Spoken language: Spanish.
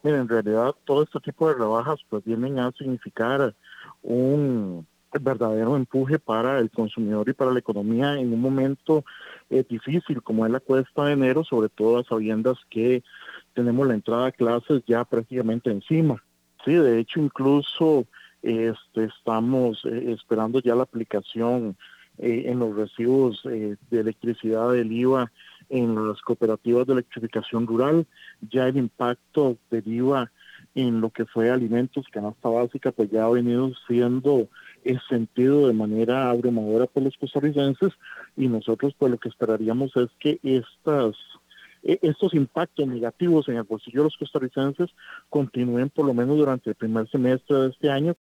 Mira, en realidad todo este tipo de rebajas pues vienen a significar un verdadero empuje para el consumidor y para la economía en un momento difícil como es la cuesta de enero, sobre todo a sabiendas que tenemos la entrada a clases ya prácticamente encima. Sí, de hecho incluso estamos esperando ya la aplicación en los recibos de electricidad del IVA en las cooperativas de electrificación rural. Ya el impacto del IVA en lo que fue alimentos, canasta básica, pues ya ha venido siendo sentido de manera abrumadora por los costarricenses, y nosotros pues lo que esperaríamos es que estos impactos negativos en el bolsillo de los costarricenses continúen por lo menos durante el primer semestre de este año,